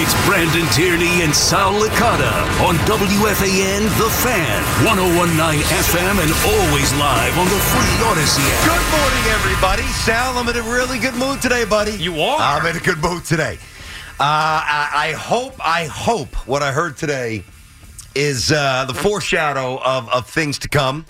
It's Brandon Tierney and Sal Licata on WFAN The Fan, 101.9 FM, and always live on the free Odyssey app. Good morning, everybody. Sal, I'm in a really good mood today, buddy. You are? I'm in a good mood today. I hope what I heard today is the foreshadow of things to come.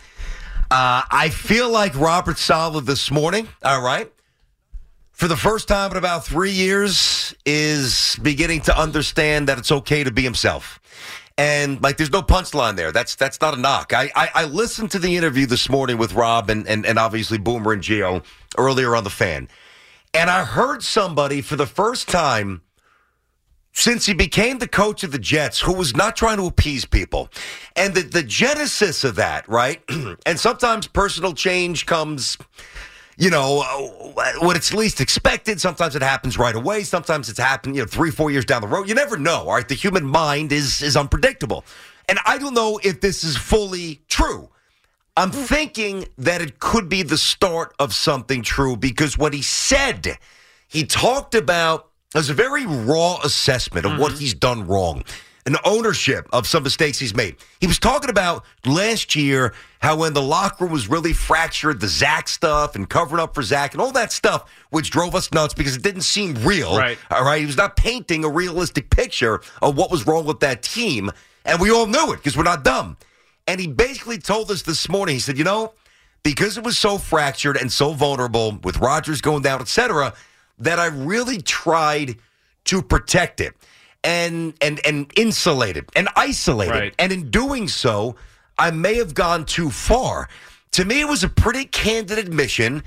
I feel like Robert Saleh this morning, all right, for the first time in about 3 years, is beginning to understand that it's okay to be himself. And, like, there's no punchline there. That's not a knock. I listened to the interview this morning with Rob and obviously Boomer and Gio earlier on The Fan. And I heard somebody for the first time since he became the coach of the Jets who was not trying to appease people. And the genesis of that, right? And sometimes personal change comes, you know, when it's least expected. Sometimes it happens right away. Sometimes it's happened, 3-4 years down the road. You never know, all right? The human mind is unpredictable. And I don't know if this is fully true. I'm thinking that it could be the start of something true, because what he said, he talked about, as a very raw assessment of what he's done wrong, an ownership of some mistakes he's made. He was talking about last year how when the locker room was really fractured, the Zach stuff and covering up for Zach and all that stuff, which drove us nuts because it didn't seem real. Right. All right. He was not painting a realistic picture of what was wrong with that team. And we all knew it because we're not dumb. And he basically told us this morning, he said, because it was so fractured and so vulnerable with Rodgers going down, et cetera, that I really tried to protect it and insulate it and isolate it. And in doing so, I may have gone too far. To me, it was a pretty candid admission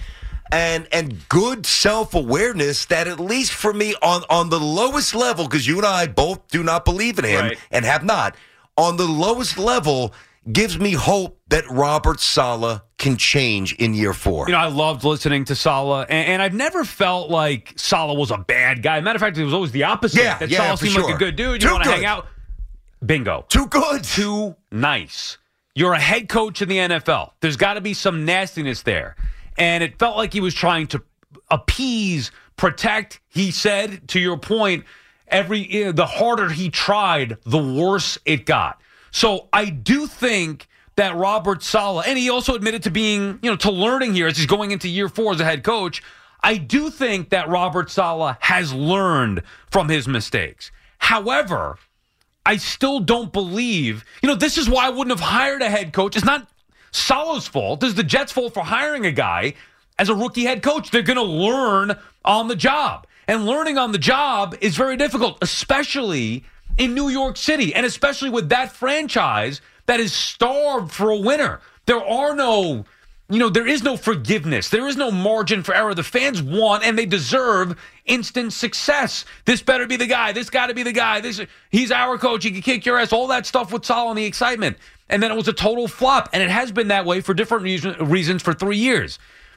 and good self-awareness that, at least for me, on the lowest level, because you and I both do not believe in him and have not, on the lowest level, gives me hope that Robert Saleh can change in year 4. I loved listening to Saleh, and I've never felt like Saleh was a bad guy. Matter of fact, it was always the opposite. Saleh seemed like a good dude. You want to hang out. Bingo. Too good. Too nice. You're a head coach in the NFL. There's got to be some nastiness there. And it felt like he was trying to appease, protect. He said, to your point, the harder he tried, the worse it got. So I do think that Robert Saleh, and he also admitted to being, to learning here as he's going into year 4 as a head coach. I do think that Robert Saleh has learned from his mistakes. However, I still don't believe, this is why I wouldn't have hired a head coach. It's not Saleh's fault. It's the Jets' fault for hiring a guy as a rookie head coach. They're going to learn on the job. And learning on the job is very difficult, especially in New York City, and especially with that franchise that is starved for a winner. There are no, there is no forgiveness. There is no margin for error. The fans want and they deserve instant success. This better be the guy. This got to be the guy. He's our coach. He can kick your ass. All that stuff with Saleh and the excitement. And then it was a total flop, and it has been that way for different reasons for 3 years.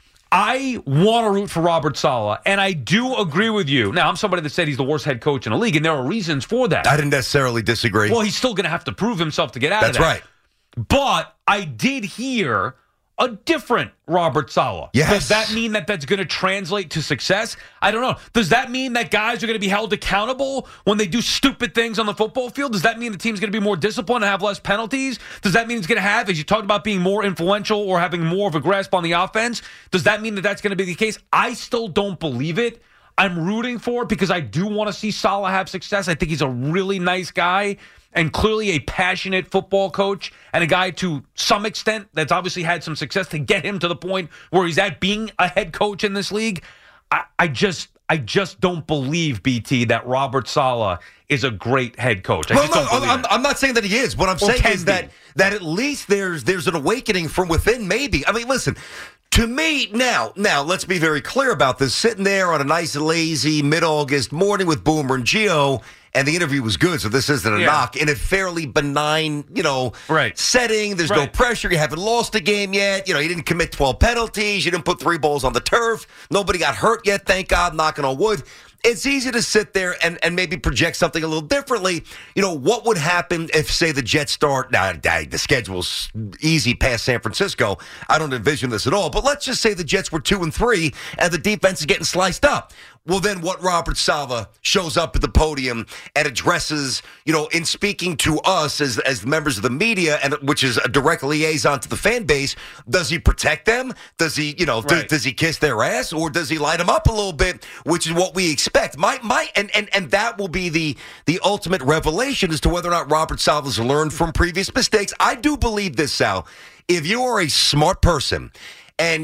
I want to root for Robert Saleh, and I do agree with you. Now, I'm somebody that said he's the worst head coach in the league, and there are reasons for that. I didn't necessarily disagree. Well, he's still going to have to prove himself to get out of that. That's right. But I did hear a different Robert Saleh. Yes. Does that mean that that's going to translate to success? I don't know. Does that mean that guys are going to be held accountable when they do stupid things on the football field? Does that mean the team's going to be more disciplined and have less penalties? Does that mean it's going to have, as you talked about, being more influential or having more of a grasp on the offense? Does that mean that that's going to be the case? I still don't believe it. I'm rooting for it because I do want to see Saleh have success. I think he's a really nice guy and clearly a passionate football coach and a guy to some extent that's obviously had some success to get him to the point where he's at being a head coach in this league. I just don't believe, BT, that Robert Saleh is a great head coach. I'm not saying that he is. What I'm saying is that at least there's an awakening from within, maybe. I mean, listen, to me, now, let's be very clear about this. Sitting there on a nice, lazy, mid-August morning with Boomer and Gio, and the interview was good, so this isn't a knock, in a fairly benign, setting. There's no pressure. You haven't lost a game yet. You didn't commit 12 penalties. You didn't put 3 balls on the turf. Nobody got hurt yet, thank God, knocking on wood. It's easy to sit there and maybe project something a little differently. What would happen if, say, the Jets start? Now, the schedule's easy past San Francisco. I don't envision this at all. But let's just say the Jets were 2-3 and the defense is getting sliced up. well, then what Robert Saleh shows up at the podium and addresses, in speaking to us as members of the media, and which is a direct liaison to the fan base, does he protect them? Does he, does he kiss their ass, or does he light them up a little bit, which is what we expect? And that will be the ultimate revelation as to whether or not Robert Saleh has learned from previous mistakes. I do believe this, Sal. If you are a smart person and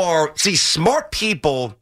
smart people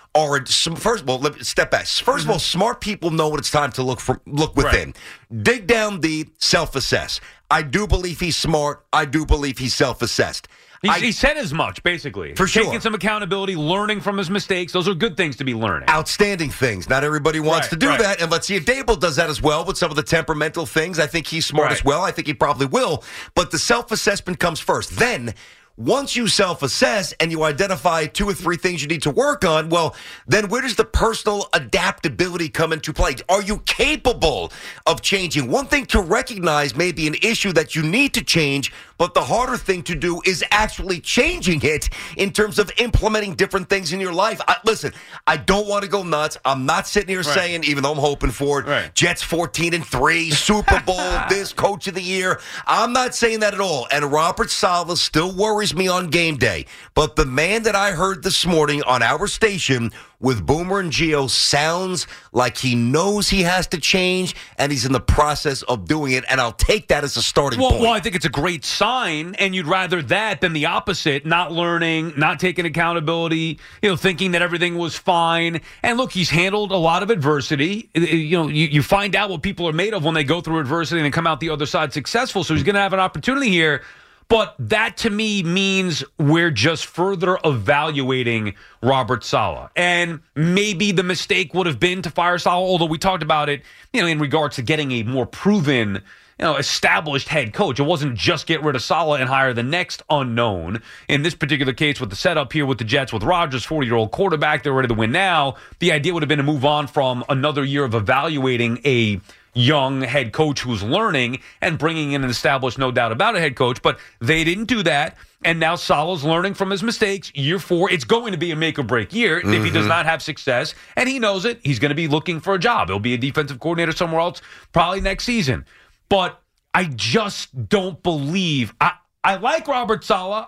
first of all, let me step back. First of all, smart people know when it's time to look within. Right. Dig down deep, self-assess. I do believe he's smart. I do believe he's self-assessed. He said as much, basically. For sure. Taking some accountability, learning from his mistakes. Those are good things to be learning. Outstanding things. Not everybody wants to do that. And let's see if Dable does that as well with some of the temperamental things. I think he's smart as well. I think he probably will. But the self-assessment comes first. Then, once you self-assess and you identify 2 or 3 things you need to work on, well, then where does the personal adaptability come into play? Are you capable of changing? One thing to recognize may be an issue that you need to change, but the harder thing to do is actually changing it in terms of implementing different things in your life. Listen, I don't want to go nuts. I'm not sitting here saying, even though I'm hoping for it, Jets 14-3, Super Bowl, this Coach of the Year. I'm not saying that at all. And Robert Saleh still worries me on game day. But the man that I heard this morning on our station with Boomer and Gio sounds like he knows he has to change, and he's in the process of doing it, and I'll take that as a starting point. Well, I think it's a great sign, and you'd rather that than the opposite, not learning, not taking accountability, thinking that everything was fine. And look, he's handled a lot of adversity. You find out what people are made of when they go through adversity and come out the other side successful, so he's going to have an opportunity here. But that, to me, means we're just further evaluating Robert Saleh. And maybe the mistake would have been to fire Saleh, although we talked about it, in regards to getting a more proven, established head coach. It wasn't just get rid of Saleh and hire the next unknown. In this particular case, with the setup here with the Jets, with Rodgers, 40-year-old quarterback, they're ready to win now. The idea would have been to move on from another year of evaluating a young head coach who's learning and bringing in an established, no doubt about it, head coach. But they didn't do that. And now Saleh's learning from his mistakes. Year 4, it's going to be a make-or-break year if he does not have success. And he knows it. He's going to be looking for a job. He'll be a defensive coordinator somewhere else probably next season. But I just don't believe. I like Robert Saleh.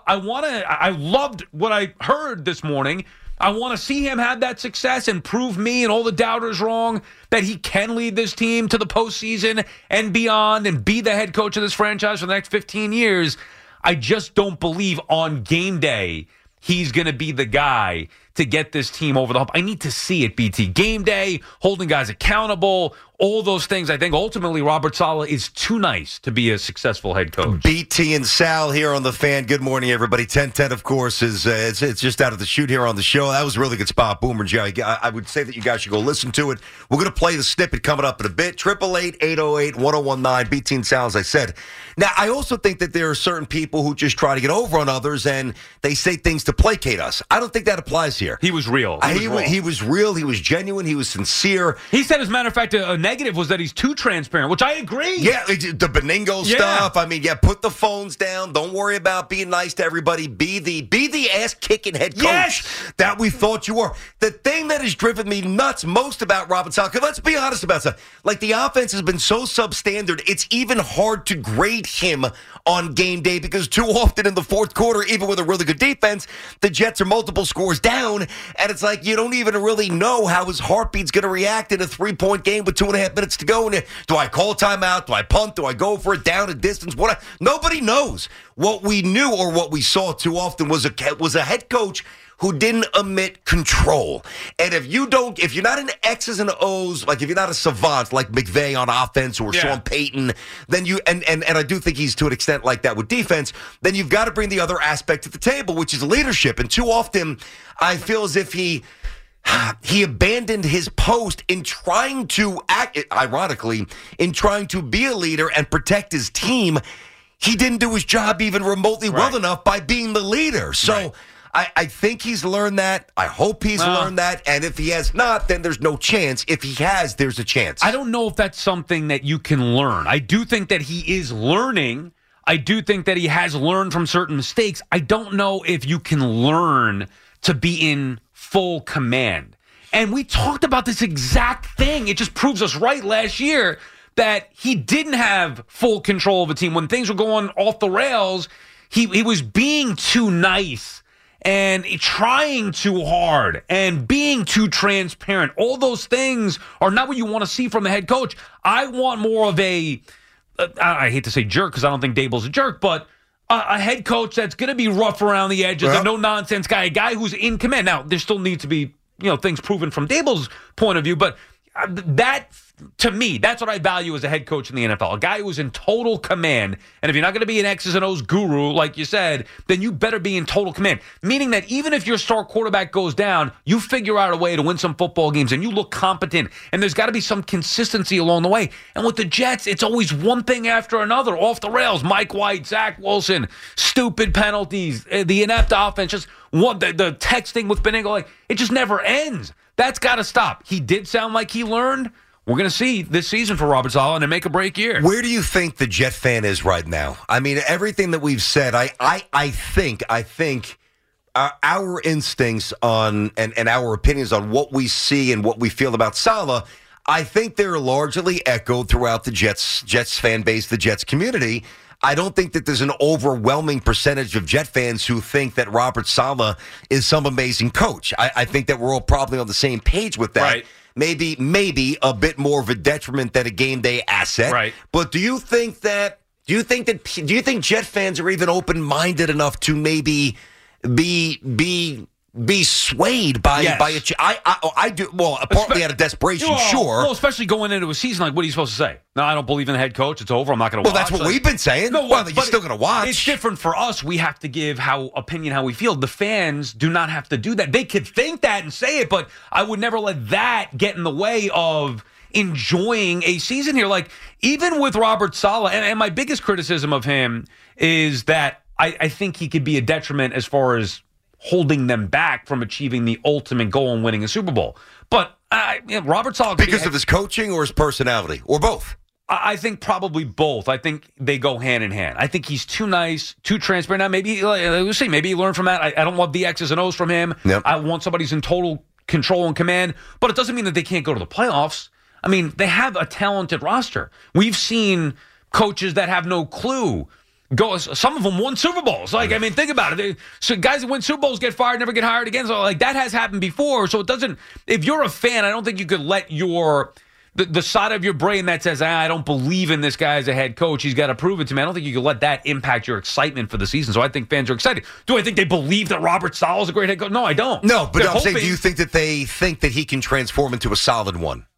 I loved what I heard this morning. I want to see him have that success and prove me and all the doubters wrong that he can lead this team to the postseason and beyond and be the head coach of this franchise for the next 15 years. I just don't believe on game day he's going to be the guy to get this team over the hump. I need to see it, BT. Game day, holding guys accountable, all those things. I think ultimately Robert Saleh is too nice to be a successful head coach. BT and Sal here on The Fan. Good morning, everybody. 10-10, of course, is it's just out of the chute here on the show. That was a really good spot, Boomer and Jerry. I would say that you guys should go listen to it. We're going to play the snippet coming up in a bit. 888-808-1019. BT and Sal, as I said. Now, I also think that there are certain people who just try to get over on others, and they say things to placate us. I don't think that applies here. He was real. He was real. He was genuine. He was sincere. He said, as a matter of fact, a negative was that he's too transparent, which I agree. Yeah, the Beningo stuff. I mean, put the phones down. Don't worry about being nice to everybody. Be the ass-kicking head coach that we thought you were. The thing that has driven me nuts most about Robert Saleh, because let's be honest about stuff, like the offense has been so substandard, it's even hard to grade him on game day because too often in the fourth quarter, even with a really good defense, the Jets are multiple scores down, and it's like you don't even really know how his heartbeat's going to react in a 3-point game with 2.5 minutes to go. And do I call timeout? Do I punt? Do I go for it down a distance? Nobody knows. What we knew or what we saw too often was a head coach who didn't emit control. And if you're not an X's and O's, like if you're not a savant like McVay on offense or Sean Payton, then you and I do think he's to an extent like that with defense, then you've got to bring the other aspect to the table, which is leadership. And too often I feel as if he abandoned his post in trying to act, ironically, in trying to be a leader and protect his team. He didn't do his job even remotely well enough by being the leader. So I think he's learned that. I hope he's learned that. And if he has not, then there's no chance. If he has, there's a chance. I don't know if that's something that you can learn. I do think that he is learning. I do think that he has learned from certain mistakes. I don't know if you can learn to be in full command. And we talked about this exact thing. It just proves us right last year that he didn't have full control of a team. When things were going off the rails, he was being too nice and trying too hard and being too transparent. All those things are not what you want to see from a head coach. I want more of I hate to say jerk because I don't think Daboll's a jerk, but a head coach that's going to be rough around the edges, a no-nonsense guy, a guy who's in command. Now, there still needs to be things proven from Daboll's point of view, but that, to me, that's what I value as a head coach in the NFL. A guy who's in total command. And if you're not going to be an X's and O's guru, like you said, then you better be in total command. Meaning that even if your star quarterback goes down, you figure out a way to win some football games and you look competent. And there's got to be some consistency along the way. And with the Jets, it's always one thing after another, off the rails. Mike White, Zach Wilson, stupid penalties, the inept offense, just the texting with Benigno, it just never ends. That's got to stop. He did sound like he learned. We're going to see this season for Robert Saleh in a make-or-break year. Where do you think the Jet fan is right now? I mean, everything that we've said, I think our instincts on and our opinions on what we see and what we feel about Saleh, I think they're largely echoed throughout the Jets fan base, the Jets community. I don't think that there's an overwhelming percentage of Jet fans who think that Robert Saleh is some amazing coach. I think that we're all probably on the same page with that. Right. Maybe a bit more of a detriment than a game day asset. Right. But do you think Jet fans are even open-minded enough to maybe be swayed by I do. Well, partly out of desperation, sure. Well, especially going into a season, like, what are you supposed to say? No, I don't believe in the head coach. It's over. I'm not going to watch. Well, that's what we've been saying. No, well, you're still going to watch. It's different for us. We have to give how we feel. The fans do not have to do that. They could think that and say it, but I would never let that get in the way of enjoying a season here. Like, even with Robert Saleh, and my biggest criticism of him is that I think he could be a detriment as far as holding them back from achieving the ultimate goal and winning a Super Bowl. But Robert Saleh... Because of his coaching or his personality? Or both? I think probably both. I think they go hand in hand. I think he's too nice, too transparent. Now, maybe he learned from that. I don't love the X's and O's from him. Yep. I want somebody who's in total control and command. But it doesn't mean that they can't go to the playoffs. I mean, they have a talented roster. We've seen coaches that have no clue some of them won Super Bowls. Like, I mean, think about it. So guys that win Super Bowls get fired, never get hired again. So, like, that has happened before. So it doesn't. If you're a fan, I don't think you could let the side of your brain that says, I don't believe in this guy as a head coach, he's got to prove it to me. I don't think you could let that impact your excitement for the season. So I think fans are excited. Do I think they believe that Robert Saleh is a great head coach? No, I don't. No, but I'm saying, do you think that they think that he can transform into a solid one?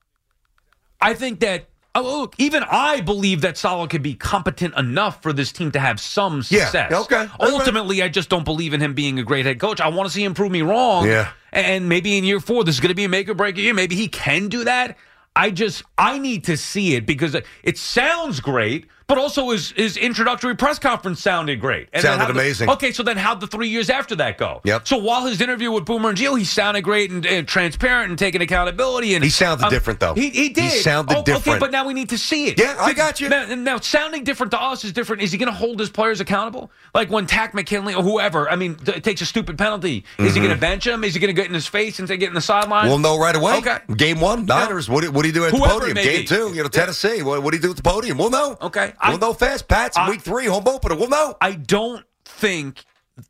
I think that. Oh, look, even I believe that Saleh could be competent enough for this team to have some success. Yeah, okay. Ultimately, I just don't believe in him being a great head coach. I want to see him prove me wrong. Yeah. And maybe in year 4, this is going to be a make-or-break year. Maybe he can do that. I need to see it because it sounds great, but also his introductory press conference sounded great. And sounded amazing. Okay, so then how'd the 3 years after that go? Yep. So while his interview with Boomer and Gio, he sounded great and transparent and taking accountability. And he sounded different, though. He did. He sounded different. Okay, but now we need to see it. Yeah, I got you. Now, sounding different to us is different. Is he going to hold his players accountable? Like when Tack McKinley or whoever, takes a stupid penalty. Is he going to bench him? Is he going to get in his face and say, get in the sideline? We'll know right away. Okay. Game 1, Niners. What do you do at the podium? Game 2, Tennessee. What do you do at the podium? We'll know. Okay. We'll know fast. Pats, week 3, home opener. We'll know. I don't think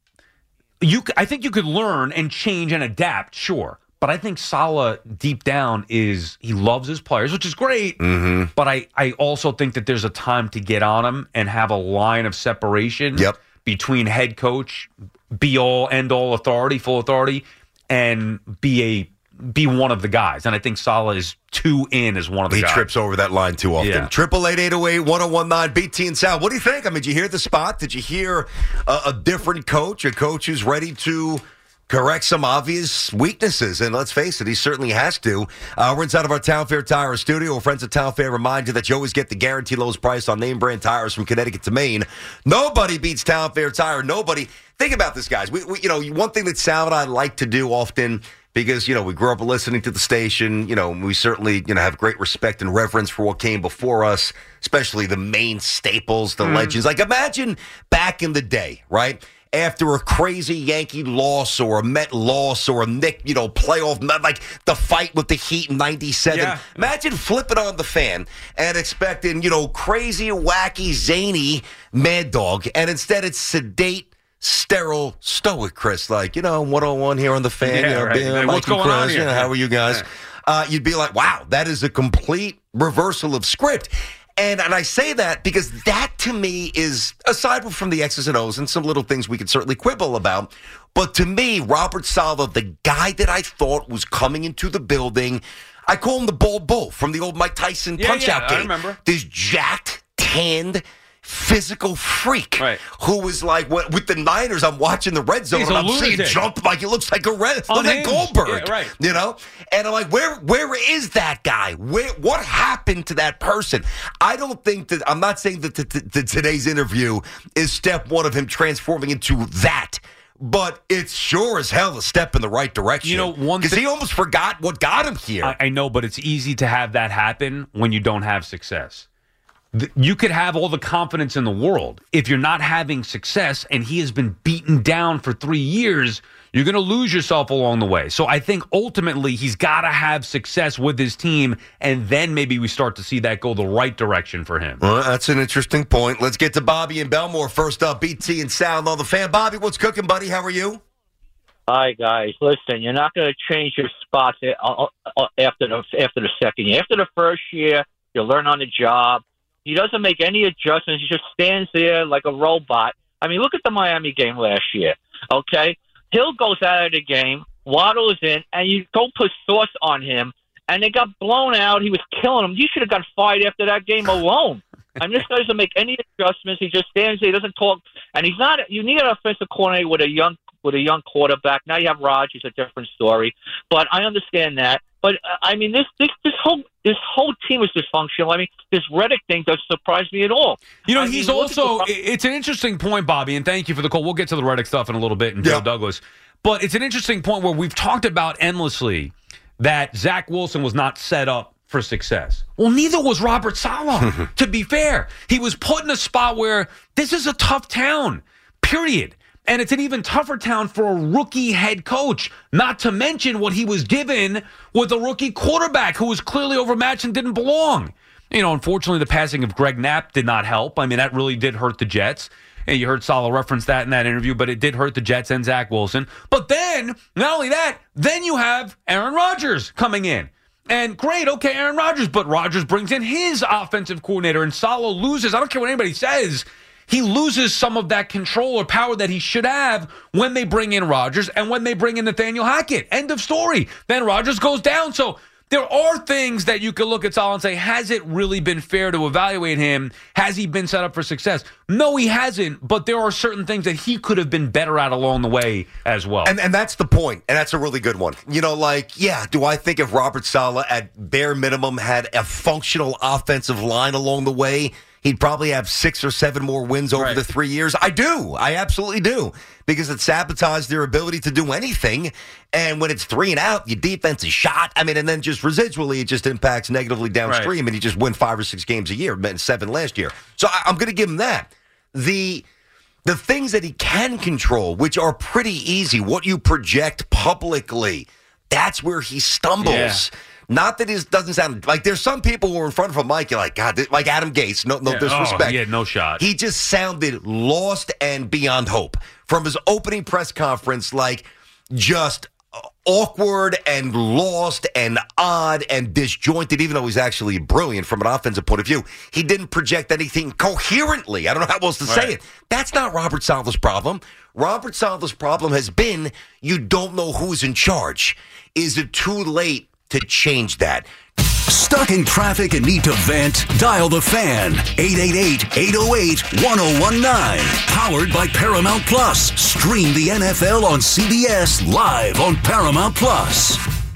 I think you could learn and change and adapt, sure. But I think Saleh, deep down, he loves his players, which is great. Mm-hmm. But I also think that there's a time to get on him and have a line of separation between head coach, be-all, end-all authority, full authority, and be one of the guys. And I think Saleh is too in as one of the guys. He trips over that line too often. Yeah. 888-808-1019, BT and Sal. What do you think? I mean, did you hear the spot? Did you hear a different coach, a coach who's ready to correct some obvious weaknesses? And let's face it, he certainly has to. We're inside of our Town Fair Tire studio. Friends at Town Fair remind you that you always get the guaranteed lowest price on name brand tires from Connecticut to Maine. Nobody beats Town Fair Tire. Nobody. Think about this, guys. We one thing that Sal and I like to do often, because, we grew up listening to the station, we certainly, have great respect and reverence for what came before us, especially the main staples, the legends. Like, imagine back in the day, right? after a crazy Yankee loss or a Met loss or a Knick, playoff, like the fight with the Heat in 97. Yeah. Imagine flipping on the Fan and expecting, crazy, wacky, zany Mad Dog, and instead it's sedate, sterile, stoic Chris, like, 101 here on the Fan. Yeah, right. What's going on here? How are you guys? You'd be like, wow, that is a complete reversal of script. And I say that because that, to me, is, aside from the X's and O's and some little things we could certainly quibble about, but to me, Robert Saleh, the guy that I thought was coming into the building, I call him the bald bull from the old Mike Tyson Punch-Out game. I remember. This jacked, tanned, physical freak who was like, with the Niners, I'm watching the red zone, and I'm seeing jump like he looks like like Goldberg, And I'm like, where is that guy? What happened to that person? I don't think that, I'm not saying that today's interview is step one of him transforming into that. But it's sure as hell a step in the right direction. Because he almost forgot what got him here. I know, but it's easy to have that happen when you don't have success. You could have all the confidence in the world. If you're not having success and he has been beaten down for 3 years, you're going to lose yourself along the way. So I think ultimately he's got to have success with his team, and then maybe we start to see that go the right direction for him. Well, that's an interesting point. Let's get to Bobby and Belmore first up. BT and Sal on the Fan. Bobby, what's cooking, buddy? How are you? Hi, guys. Listen, you're not going to change your spots after the second year. After the first year, you learn on the job. He doesn't make any adjustments. He just stands there like a robot. I mean, look at the Miami game last year, okay? Hill goes out of the game, Waddle is in, and you don't put Sauce on him, and they got blown out. He was killing them. You should have got fired after that game alone. I mean, this guy doesn't make any adjustments. He just stands there. He doesn't talk. And he's not – you need an offensive coordinator with a young quarterback. Now you have Rodgers, a different story. But I understand that. But I mean, this whole team is dysfunctional. I mean, this Reddick thing doesn't surprise me at all. He's also. It's an interesting point, Bobby, and thank you for the call. We'll get to the Reddick stuff in a little bit and Joe Douglas. But it's an interesting point where we've talked about endlessly that Zach Wilson was not set up for success. Well, neither was Robert Saleh. To be fair, he was put in a spot where this is a tough town. Period. And it's an even tougher town for a rookie head coach, not to mention what he was given with a rookie quarterback who was clearly overmatched and didn't belong. Unfortunately, the passing of Greg Knapp did not help. I mean, that really did hurt the Jets. And you heard Saleh reference that in that interview, but it did hurt the Jets and Zach Wilson. But then, not only that, then you have Aaron Rodgers coming in. And great, okay, Aaron Rodgers, but Rodgers brings in his offensive coordinator, and Saleh loses. I don't care what anybody says. He loses some of that control or power that he should have when they bring in Rodgers and when they bring in Nathaniel Hackett. End of story. Then Rodgers goes down. So there are things that you could look at Saleh and say, has it really been fair to evaluate him? Has he been set up for success? No, he hasn't, but there are certain things that he could have been better at along the way as well. And that's the point, and that's a really good one. Do I think if Robert Saleh at bare minimum had a functional offensive line along the way, he'd probably have 6 or 7 more wins over the 3 years? I do. I absolutely do. Because it sabotaged their ability to do anything. And when it's 3 and out, your defense is shot. I mean, and then just residually, it just impacts negatively downstream. And you just win 5 or 6 games a year, 7 last year. So I'm going to give him that. The things that he can control, which are pretty easy, what you project publicly, that's where he stumbles. Yeah. Not that it doesn't sound like there's some people who are in front of a mic, you're like, God, like Adam Gase, no disrespect. He had no shot. He just sounded lost and beyond hope from his opening press conference, like just awkward and lost and odd and disjointed, even though he's actually brilliant from an offensive point of view. He didn't project anything coherently. I don't know how else to say it. That's not Robert Saleh's problem. Robert Saleh's problem has been you don't know who's in charge. Is it too late to change that? Stuck in traffic and need to vent? Dial the Fan. 888-808-1019. Powered by Paramount Plus. Stream the NFL on CBS live on Paramount Plus.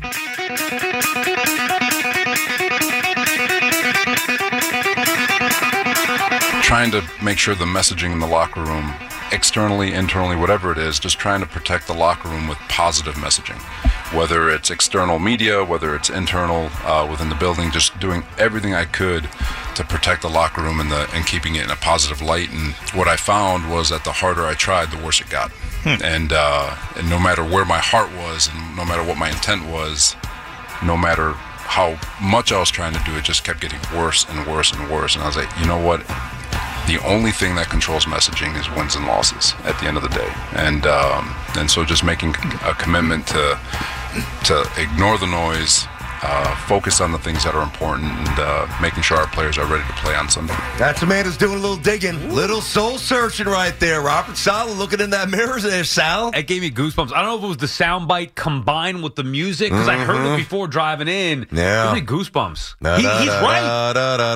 Trying to make sure the messaging in the locker room, externally, internally, whatever it is, just trying to protect the locker room with positive messaging. Whether it's external media, whether it's internal within the building, just doing everything I could to protect the locker room and keeping it in a positive light. And what I found was that the harder I tried, the worse it got. And no matter where my heart was, and no matter what my intent was, no matter how much I was trying to do, it just kept getting worse and worse and worse. And I was like, you know what? The only thing that controls messaging is wins and losses at the end of the day. And so just making a commitment to ignore the noise, focus on the things that are important, and making sure our players are ready to play on Sunday. That's a man who's doing a little digging, little soul searching right there. Robert Saleh looking in that mirror there, Sal. It gave me goosebumps. I don't know if it was the soundbite combined with the music, because I heard it before driving in. Yeah. It gave me goosebumps. He's right.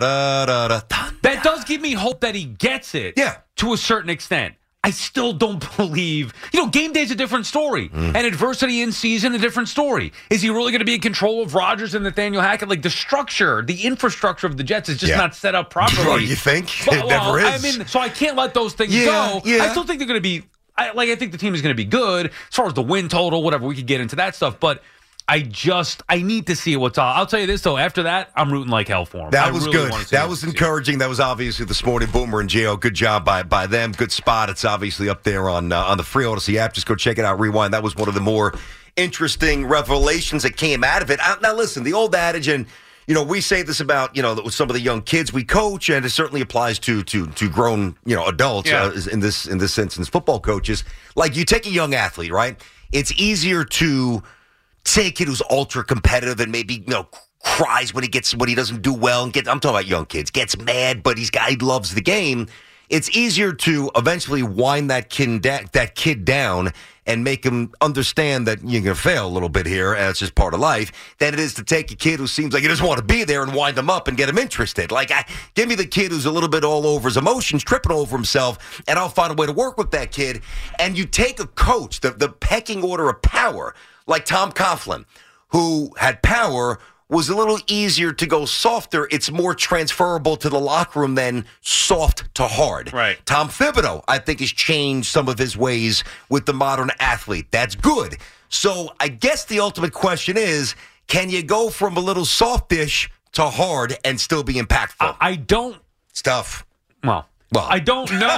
That does give me hope that he gets it. Yeah. To a certain extent. I still don't believe. Game day's a different story. And adversity in season, a different story. Is he really going to be in control of Rodgers and Nathaniel Hackett? Like, the structure, the infrastructure of the Jets is just not set up properly. Oh, you think? It never is. I mean, so I can't let those things go. Yeah. I still think they're going to be, I think the team is going to be good. As far as the win total, whatever, we could get into that stuff. But I need to see what's all. I'll tell you this, though. After that, I'm rooting like hell for him. That was good. That was encouraging. That was obviously this morning. Boomer and Gio, good job by them. Good spot. It's obviously up there on the free Odyssey app. Just go check it out. Rewind. That was one of the more interesting revelations that came out of it. Now, listen, the old adage, and we say this about some of the young kids we coach, and it certainly applies to grown adults in this instance, football coaches. Like, you take a young athlete, right? It's easier to say a kid who's ultra competitive and maybe cries when he doesn't do well, and I'm talking about young kids, gets mad, but he loves the game. It's easier to eventually wind that kid down and make him understand that you're going to fail a little bit here, and it's just part of life, than it is to take a kid who seems like he doesn't want to be there and wind him up and get him interested. Like, give me the kid who's a little bit all over his emotions, tripping over himself, and I'll find a way to work with that kid. And you take a coach, the pecking order of power, like Tom Coughlin, who had power, was a little easier to go softer. It's more transferable to the locker room than soft to hard. Right. Tom Thibodeau, I think, has changed some of his ways with the modern athlete. That's good. So I guess the ultimate question is, can you go from a little softish to hard and still be impactful? I don't. It's tough. Well, I don't know.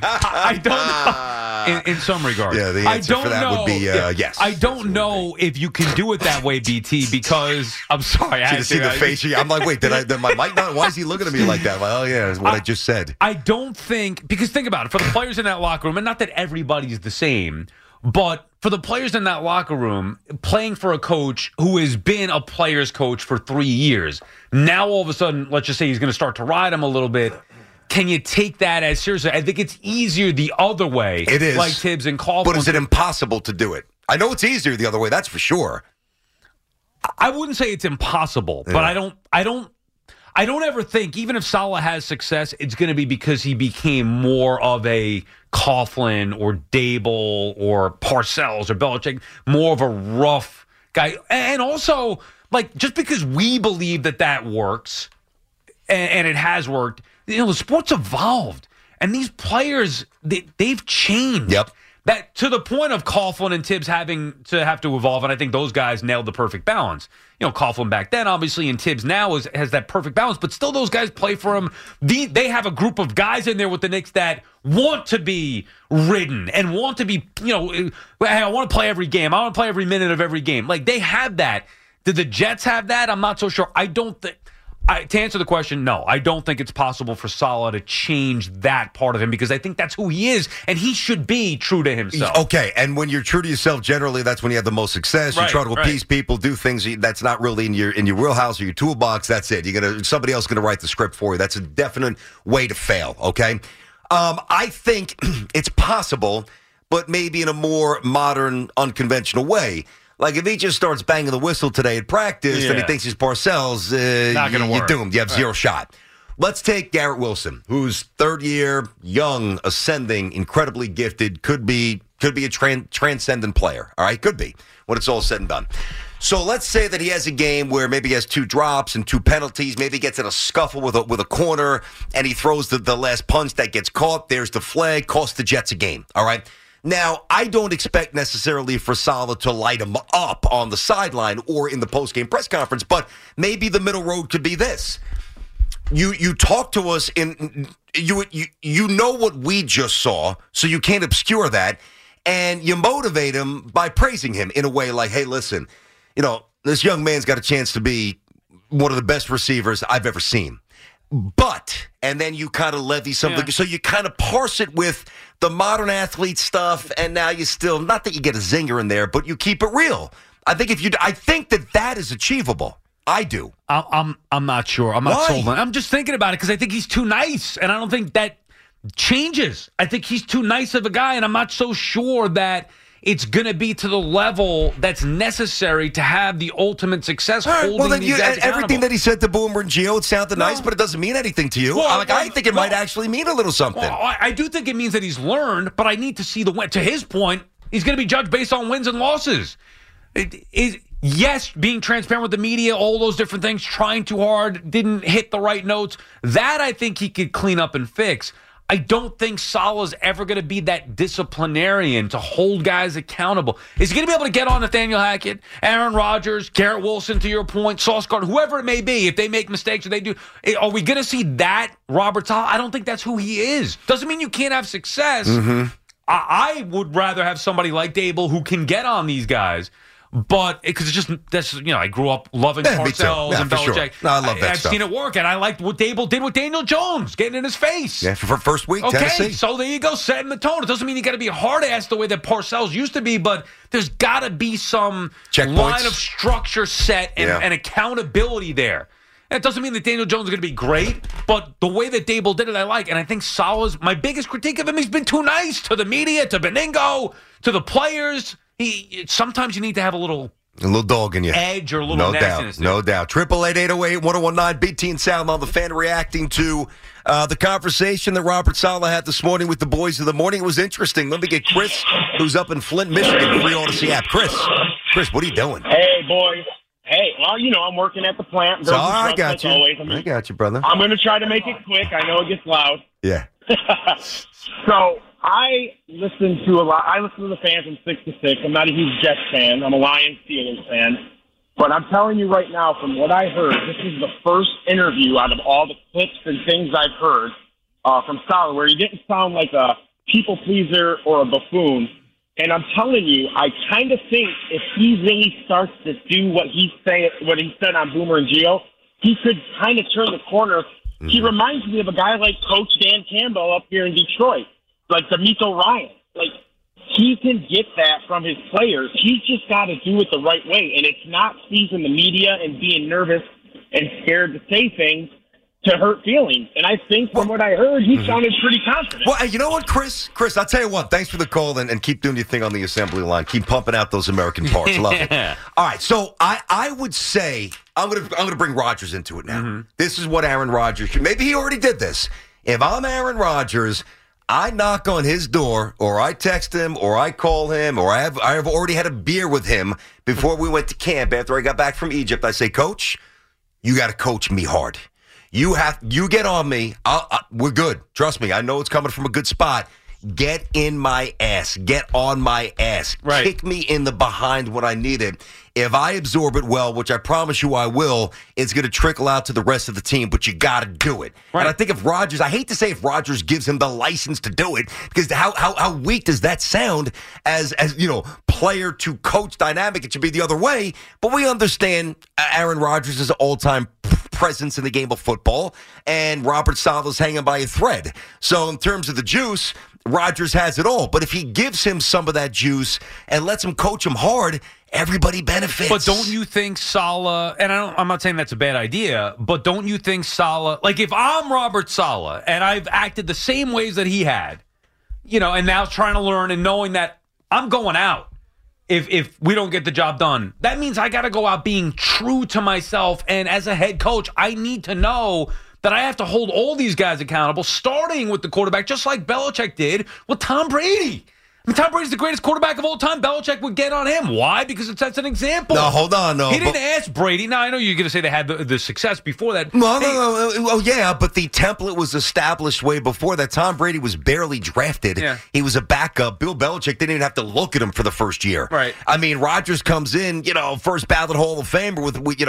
I don't know. In some regards. Yeah, the answer for that would be yes. I don't know if you can do it that way, BT, because I'm sorry. I see the face. I'm like, wait, did my mic not? Why is he looking at me like that? Like, oh, yeah, that's what I just said. I don't think, because think about it, for the players in that locker room, and not that everybody's the same, but for the players in that locker room, playing for a coach who has been a player's coach for 3 years, now all of a sudden, let's just say he's going to start to ride him a little bit. Can you take that as seriously? I think it's easier the other way. It is. Like Tibbs and Coughlin. But is it impossible to do it? I know it's easier the other way, that's for sure. I wouldn't say it's impossible, but I don't ever think, even if Saleh has success, it's going to be because he became more of a Coughlin or Dable or Parcells or Belichick, more of a rough guy. And also, like, just because we believe that works, and it has worked, the sport's evolved, and these players, they've changed. Yep. That to the point of Coughlin and Tibbs having to evolve, and I think those guys nailed the perfect balance. Coughlin back then, obviously, and Tibbs now has that perfect balance, but still those guys play for him. They have a group of guys in there with the Knicks that want to be ridden and want to be, hey, I want to play every game. I want to play every minute of every game. Like, they have that. Did the Jets have that? I'm not so sure. I don't think. To answer the question, no, I don't think it's possible for Saleh to change that part of him, because I think that's who he is, and he should be true to himself. Okay, and when you're true to yourself, generally, that's when you have the most success. You try to appease people, do things that's not really in your wheelhouse or your toolbox. That's it. Somebody else is gonna write the script for you. That's a definite way to fail. Okay, I think it's possible, but maybe in a more modern, unconventional way. Like, if he just starts banging the whistle today at practice and he thinks he's Parcells, you're doomed. You have zero shot. Let's take Garrett Wilson, who's third year, young, ascending, incredibly gifted, could be a transcendent player. All right, could be when it's all said and done. So let's say that he has a game where maybe he has 2 drops and 2 penalties. Maybe he gets in a scuffle with a corner, and he throws the last punch that gets caught. There's the flag, costs the Jets a game. All right. Now, I don't expect necessarily for Saleh to light him up on the sideline or in the postgame press conference, but maybe the middle road could be this. you talk to us in you know what we just saw, so you can't obscure that, and you motivate him by praising him in a way like, hey, listen, this young man's got a chance to be one of the best receivers I've ever seen. But, and then you kind of levy something, so you kind of parse it with the modern athlete stuff, and now you still, not that you get a zinger in there, but you keep it real. I think that is achievable. I do. I'm not sure. I'm not sold on it. I'm just thinking about it because I think he's too nice, and I don't think that changes. I think he's too nice of a guy, and I'm not so sure that it's going to be to the level that's necessary to have the ultimate success. Holding these guys accountable. Everything that he said to Boomer and Gio, it sounded nice, but it doesn't mean anything to you. I think it might actually mean a little something. I do think it means that he's learned, but I need to see the win. To his point, he's going to be judged based on wins and losses. Yes, being transparent with the media, all those different things, trying too hard, didn't hit the right notes. That I think he could clean up and fix. I don't think Saleh's ever going to be that disciplinarian to hold guys accountable. Is he going to be able to get on Nathaniel Hackett, Aaron Rodgers, Garrett Wilson, to your point, Sauce Gardner, whoever it may be, if they make mistakes or they do? Are we going to see that Robert Saleh? I don't think that's who he is. Doesn't mean you can't have success. Mm-hmm. I would rather have somebody like Dable who can get on these guys. But because I grew up loving Parcells and Belichick. Sure. No, I love that I've stuff. seen it work, and I liked what Dable did with Daniel Jones, getting in his face. Yeah, for first week, okay, Tennessee. So there you go, setting the tone. It doesn't mean you got to be a hard ass the way that Parcells used to be, but there's got to be some line of structure set and accountability there. And it doesn't mean that Daniel Jones is going to be great, but the way that Dable did it, I like. And I think Saleh's, my biggest critique of him, he's been too nice to the media, to Beningo, to the players. Sometimes you need to have a little dog in you. Edge or a little nastiness. No doubt. 888-808-1019. BT and Sal on the Fan reacting to the conversation that Robert Saleh had this morning with the boys of the morning. It was interesting. Let me get Chris, who's up in Flint, Michigan, free Odyssey app. Chris, what are you doing? Hey, boys. Hey, well, I'm working at the plant. I got you. I got you, brother. I'm going to try to make it quick. I know it gets loud. Yeah. So I listen to the Fan from 6 to 6. I'm not a huge Jets fan. I'm a Lions Steelers fan. But I'm telling you right now, from what I heard, this is the first interview out of all the clips and things I've heard from Saleh where he didn't sound like a people pleaser or a buffoon. And I'm telling you, I kind of think if he really starts to do what he said on Boomer and Gio, he could kind of turn the corner. Mm-hmm. He reminds me of a guy like Coach Dan Campbell up here in Detroit, like D'Amico Ryan. Like, he can get that from his players. He's just got to do it the right way. And it's not seizing the media and being nervous and scared to say things to hurt feelings. And I think from what I heard, he sounded pretty confident. Well, you know what, Chris? I'll tell you what. Thanks for the call and keep doing your thing on the assembly line. Keep pumping out those American parts. Love it. All right, so I would say I'm gonna bring Rodgers into it now. Mm-hmm. This is what Aaron Rodgers should. Maybe he already did this. If I'm Aaron Rodgers, I knock on his door, or I text him, or I call him, or I have already had a beer with him before we went to camp after I got back from Egypt. I say, Coach, you got to coach me hard. You get on me. We're good. Trust me. I know it's coming from a good spot. Get in my ass. Get on my ass. Right. Kick me in the behind when I need it. If I absorb it well, which I promise you I will, it's going to trickle out to the rest of the team, but you got to do it. Right. And I think if Rodgers, I hate to say if Rodgers gives him the license to do it, because how weak does that sound as player to coach dynamic? It should be the other way. But we understand Aaron Rodgers is an all-time presence in the game of football, and Robert Saleh's hanging by a thread. So in terms of the juice, Rodgers has it all. But if he gives him some of that juice and lets him coach him hard, everybody benefits. But don't you think Saleh, and I'm not saying that's a bad idea, but don't you think Saleh, like if I'm Robert Saleh and I've acted the same ways that he had, and now trying to learn and knowing that I'm going out if we don't get the job done, that means I got to go out being true to myself. And as a head coach, I need to know that I have to hold all these guys accountable, starting with the quarterback, just like Belichick did with Tom Brady. Tom Brady's the greatest quarterback of all time. Belichick would get on him. Why? Because it sets an example. No, hold on. No, he didn't ask Brady. Now, I know you're going to say they had the success before that. No. Oh, yeah, but the template was established way before that. Tom Brady was barely drafted. Yeah. He was a backup. Bill Belichick didn't even have to look at him for the first year. Right. I mean, Rodgers comes in, first ballot Hall of Famer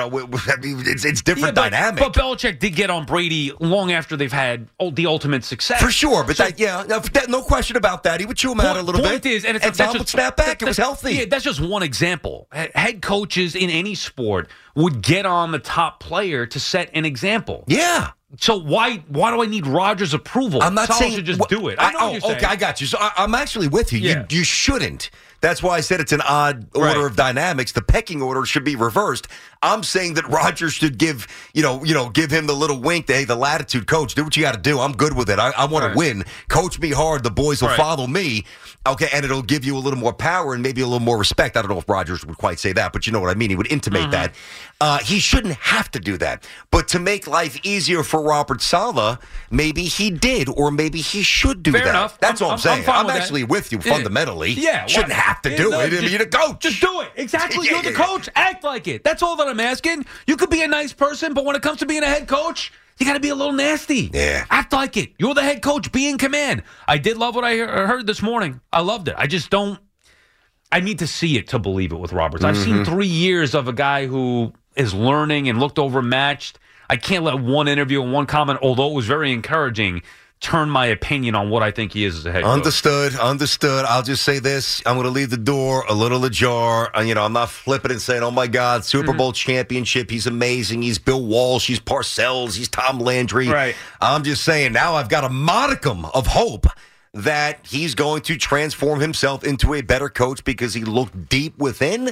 it's different dynamic. But Belichick did get on Brady long after they've had the ultimate success. For sure, but no question about that. He would chew him out a little bit. Is, and Tom would snap back. It was healthy. Yeah, that's just one example. Head coaches in any sport would get on the top player to set an example. Yeah. So why do I need Rodgers' approval? I'm not saying should just do it. I know what you're saying. Okay, I got you. So I'm actually with you. Yeah. You shouldn't. That's why I said it's an odd order of dynamics. The pecking order should be reversed. I'm saying that Rodgers should give him the little wink. Hey, the latitude, coach, do what you got to do. I'm good with it. I want to win. Coach me hard. The boys will follow me. Okay, and it'll give you a little more power and maybe a little more respect. I don't know if Rodgers would quite say that, but you know what I mean. He would intimate that. He shouldn't have to do that. But to make life easier for Robert Saleh, maybe he did, or maybe he should do Fair that. enough. That's all I'm saying. I'm with actually that. with you fundamentally. Yeah. Shouldn't have to do it. I mean, you're the coach. Just do it. Exactly. Yeah, You're the yeah. coach. Act like it. That's all that I'm asking. You could be a nice person, but when it comes to being a head coach, you got to be a little nasty. Yeah. Act like it. You're the head coach. Be in command. I did love what I heard this morning. I loved it. I just don't. I need to see it to believe it with Roberts. I've seen 3 years of a guy who is learning and looked overmatched. I can't let one interview and one comment, although it was very encouraging, turn my opinion on what I think he is as a head coach. Understood. I'll just say this. I'm going to leave the door a little ajar. I'm not flipping and saying, oh, my God, Super Bowl championship. He's amazing. He's Bill Walsh. He's Parcells. He's Tom Landry. Right. I'm just saying now I've got a modicum of hope that he's going to transform himself into a better coach because he looked deep within.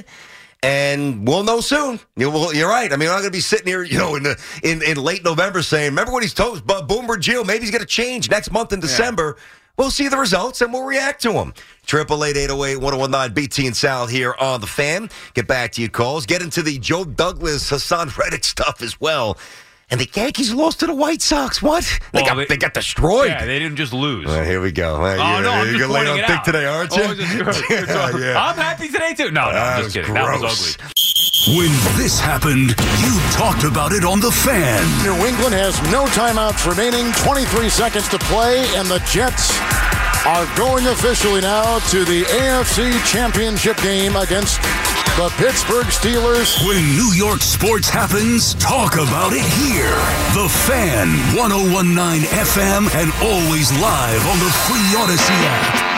And we'll know soon. You're right. I mean, I'm not going to be sitting here, in late November saying, remember what he's told, but Boomer Gio, maybe he's going to change next month in December. Yeah. We'll see the results and we'll react to them. 888-808-1019, BT and Sal here on The Fan. Get back to your calls. Get into the Joe Douglas, Hassan Reddick stuff as well. And the Yankees lost to the White Sox. What? They got destroyed. Yeah, they didn't just lose. Here we go. I'm just pointing it out. Today, aren't you? Yeah. I'm happy today, too. No, I'm just kidding. Gross. That was ugly. When this happened, you talked about it on The Fan. New England has no timeouts remaining, 23 seconds to play, and the Jets are going officially now to the AFC Championship game against the Pittsburgh Steelers. When New York sports happens, talk about it here. The Fan, 101.9 FM, and always live on the free Odyssey app.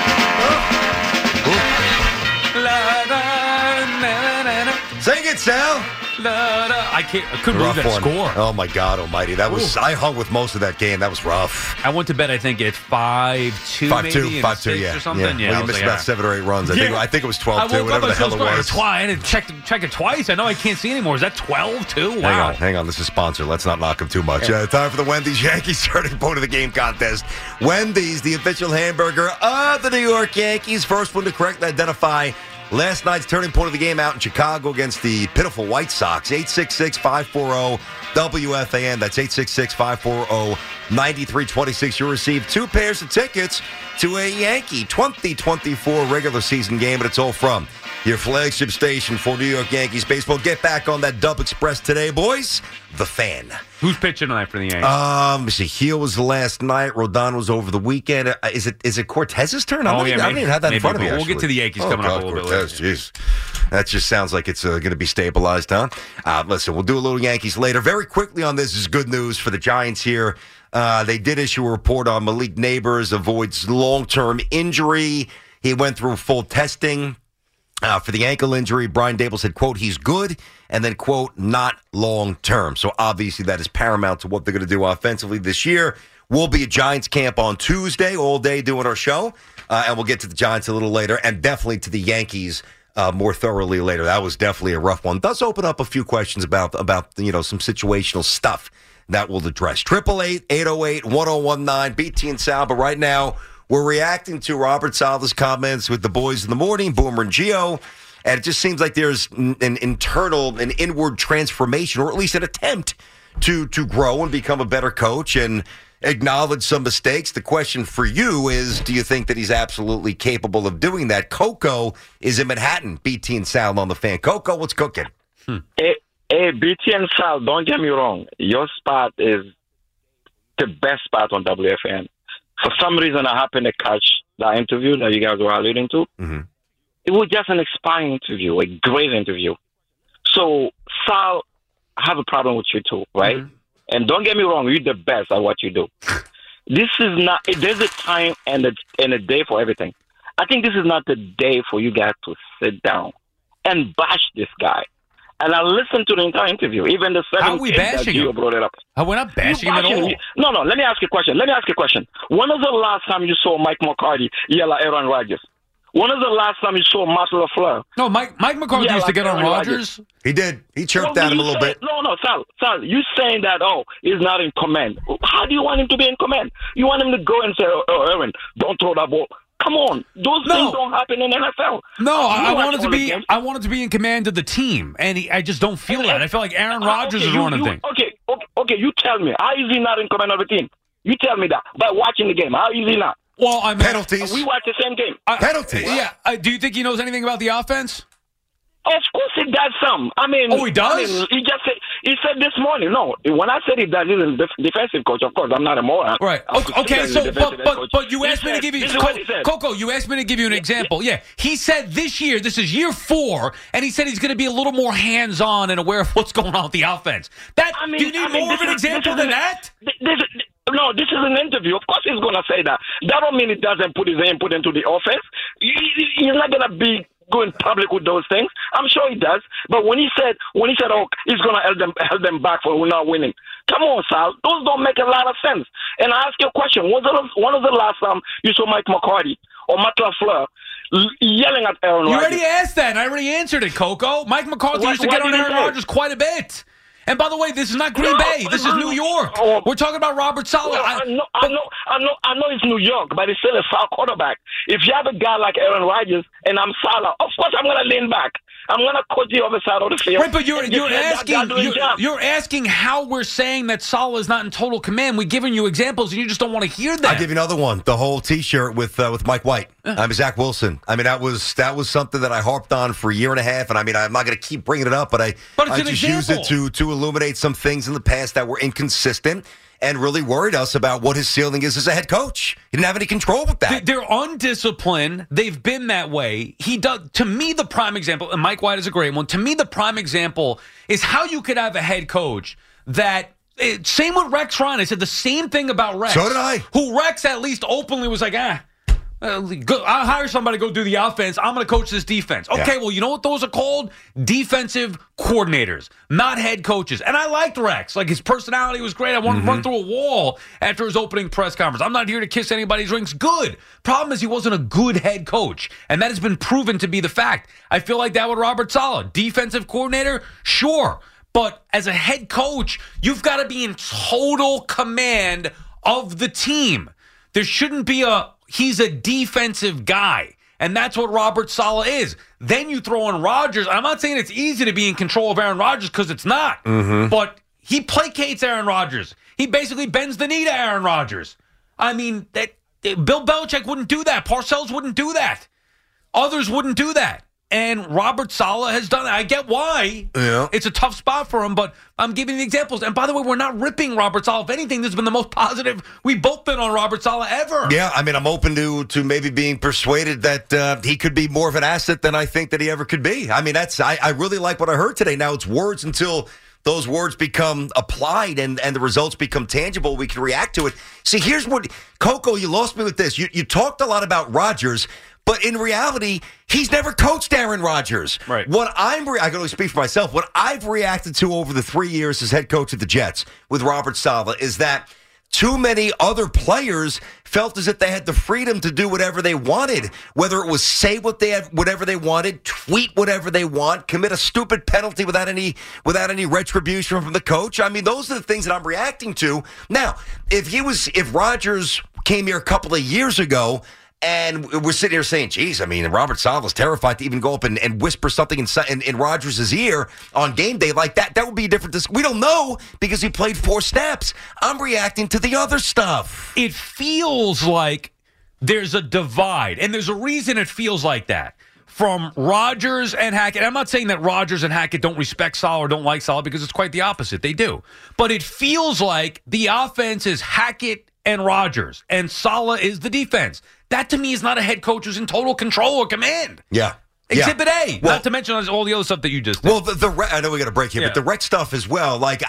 Sing it, Sal. I couldn't believe that score. Oh, my God almighty. That was. I hung with most of that game. That was rough. I went to bed, I think, at 5-2, 5-2, yeah. or something. Yeah, well, you missed about 7 or 8 runs. I think it was 12-2, whatever the hell it was. I had to check it twice. I know I can't see anymore. Is that 12-2? Wow. Hang on. This is sponsored. Let's not knock him too much. Time for the Wendy's Yankees turning point of the game contest. Wendy's, the official hamburger of the New York Yankees. First one to correctly identify last night's turning point of the game out in Chicago against the pitiful White Sox. 866-540-WFAN. That's 866-540-9326. You'll receive 2 pairs of tickets to a Yankee 2024 regular season game, and it's all from your flagship station for New York Yankees baseball. Get back on that Dub Express today, boys. The Fan. Who's pitching tonight for the Yankees? Let me see. Heel was last night. Rodon was over the weekend. Is it Cortez's turn? I don't even have that in front of me. We'll get to the Yankees coming up a little bit later. Jeez. That just sounds like it's going to be stabilized, huh? Listen, we'll do a little Yankees later. Very quickly on this is good news for the Giants here. They did issue a report on Malik Neighbors, avoids long-term injury. He went through full testing. For the ankle injury, Brian Daboll said, quote, he's good, and then, quote, not long-term. So obviously that is paramount to what they're going to do offensively this year. We'll be at Giants camp on Tuesday, all day doing our show, and we'll get to the Giants a little later, and definitely to the Yankees more thoroughly later. That was definitely a rough one. Does open up a few questions about some situational stuff that we'll address. 888-808-1019, BT and Sal, but right now, we're reacting to Robert Saleh's comments with the boys in the morning, Boomer and Gio, and it just seems like there's an inward transformation, or at least an attempt to grow and become a better coach. And acknowledge some mistakes. The question for you is, do you think that he's absolutely capable of doing that? Coco is in Manhattan. BT and Sal on the Fan. Coco, what's cooking? Hey, BT and Sal, don't get me wrong. Your spot is the best spot on WFN. For some reason, I happened to catch that interview that you guys were alluding to. Mm-hmm. It was just an inspiring interview, a great interview. So, Sal, I have a problem with you too, right? Mm-hmm. And don't get me wrong, you're the best at what you do. This is not, there's a time and a day for everything. I think this is not the day for you guys to sit down and bash this guy. And I listened to the entire interview, even the How are we bashing him? Brought it up. We're not bashing him at all. No, let me ask you a question. When was the last time you saw Mike McCarthy yell at Aaron Rodgers? When was the last time you saw Matt LaFleur? No, Mike McCarthy used to get on Rodgers. He did. He chirped at him a little bit. No, Sal, you saying that, he's not in command. How do you want him to be in command? You want him to go and say, Aaron, don't throw that ball. Come on, those things don't happen in NFL. No, I wanted to be in command of the team, and I just don't feel that. I feel like Aaron Rodgers is running things. Okay, you tell me. How is he not in command of the team? You tell me that by watching the game. How is he not? Well, I mean, penalties. We watch the same game. Penalties. Yeah. Do you think he knows anything about the offense? Of course he does some. I mean, he does? He said this morning. No, when I said he does, he's a defensive coach. Of course, I'm not a moron. Right. Okay. So, but you asked me to give you Coco. You asked me to give you an example. Yeah. He said this year, this is year 4, and he said he's going to be a little more hands-on and aware of what's going on with the offense. Do you need more of an example than that? No, this is an interview. Of course he's going to say that. That don't mean he doesn't put his input into the offense. He's not going to be going public with those things. I'm sure he does. But when he said, he's going to hold them back for not winning. Come on, Sal. Those don't make a lot of sense. And I ask you a question. When was the last time you saw Mike McCarthy or Matt LaFleur yelling at Aaron Rodgers? You already asked that, and I already answered it, Coco. Mike McCarthy used to get on Aaron Rodgers quite a bit. And by the way, this is not Green Bay. This is New York. We're talking about Robert Saleh. I know it's New York, but it's still a foul quarterback. If you have a guy like Aaron Rodgers and I'm Saleh, of course I'm going to lean back. I'm going to coach the other side of the field. Right, but you're asking how we're saying that Saleh is not in total command. We've given you examples, and you just don't want to hear that. I'll give you another one. The whole T-shirt with Mike White. I'm Zach Wilson. I mean, that was something that I harped on for a year and a half, and I mean, I'm not going to keep bringing it up, but I just used it to illuminate some things in the past that were inconsistent and really worried us about what his ceiling is as a head coach. He didn't have any control with that. They're undisciplined. They've been that way. He does. To me, the prime example, and Mike White is a great one. To me, the prime example is how you could have a head coach that. Same with Rex Ryan. I said the same thing about Rex. So did I. Who Rex at least openly was like, I'll hire somebody to go do the offense. I'm going to coach this defense. Okay, yeah. Well, you know what those are called? Defensive coordinators, not head coaches. And I liked Rex. Like, his personality was great. I wanted to run through a wall after his opening press conference. I'm not here to kiss anybody's rings. Good. Problem is he wasn't a good head coach. And that has been proven to be the fact. I feel like that with Robert Saleh. Defensive coordinator? Sure. But as a head coach, you've got to be in total command of the team. There shouldn't be he's a defensive guy. And that's what Robert Saleh is. Then you throw in Rodgers. I'm not saying it's easy to be in control of Aaron Rodgers because it's not. But he placates Aaron Rodgers. He basically bends the knee to Aaron Rodgers. I mean, Bill Belichick wouldn't do that. Parcells wouldn't do that. Others wouldn't do that. And Robert Saleh has done it. I get why. Yeah. It's a tough spot for him, but I'm giving you the examples. And by the way, we're not ripping Robert Saleh. If anything, this has been the most positive we've both been on Robert Saleh ever. Yeah, I mean, I'm open to maybe being persuaded that he could be more of an asset than I think that he ever could be. I mean, I really like what I heard today. Now, it's words until those words become applied and the results become tangible. We can react to it. See, here's what, Coco, you lost me with this. You talked a lot about Rodgers, but in reality, he's never coached Aaron Rodgers. Right. I can only speak for myself. What I've reacted to over the 3 years as head coach of the Jets with Robert Saleh is that too many other players felt as if they had the freedom to do whatever they wanted, whether it was say whatever they wanted, tweet whatever they want, commit a stupid penalty without any retribution from the coach. I mean, those are the things that I'm reacting to. Now, if Rodgers came here a couple of years ago And we're sitting here saying, geez, I mean, Robert Saleh's terrified to even go up and whisper something in Rodgers' ear on game day like that. That would be a different discussion. We don't know because he played 4 snaps. I'm reacting to the other stuff. It feels like there's a divide, and there's a reason it feels like that. From Rodgers and Hackett. I'm not saying that Rodgers and Hackett don't respect Saleh or don't like Saleh because it's quite the opposite. They do. But it feels like the offense is Hackett and Rodgers, and Saleh is the defense. That, to me, is not a head coach who's in total control or command. Yeah. Exhibit A. Well, not to mention all the other stuff that you just did. Well, I know we got to break here, but the Rex stuff as well. Like,